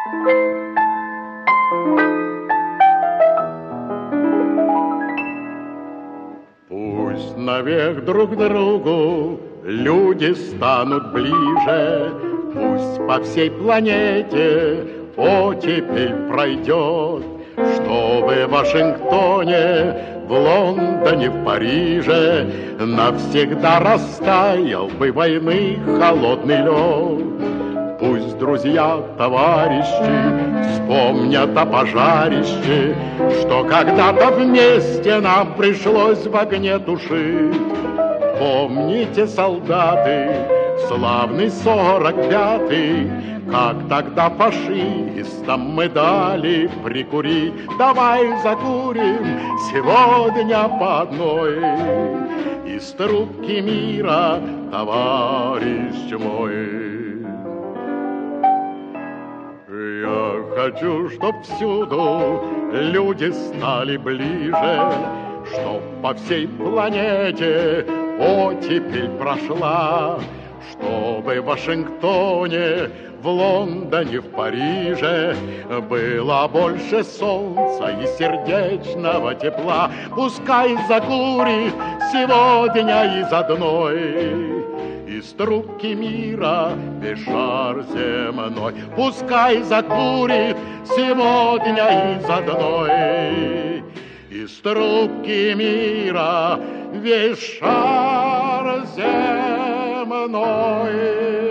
Пусть навек друг другу люди станут ближе, пусть по всей планете оттепель пройдет, чтобы в Вашингтоне, в Лондоне, в Париже навсегда растаял бы войны холодный лед. Пусть друзья, товарищи вспомнят о пожарище, что когда-то вместе нам пришлось в огне тушить. Помните, солдаты, славный 45-й, как тогда фашистам мы дали прикурить. Давай закурим сегодня по одной из трубки мира, товарищ мой. Я хочу, чтоб всюду люди стали ближе, чтоб по всей планете оттепель прошла, чтобы в Вашингтоне, в Лондоне, в Париже было больше солнца и сердечного тепла. Пускай закурит сегодня из одной из трубки мира весь шар земной. Пускай закурит сегодня из одной из трубки мира весь шар земной.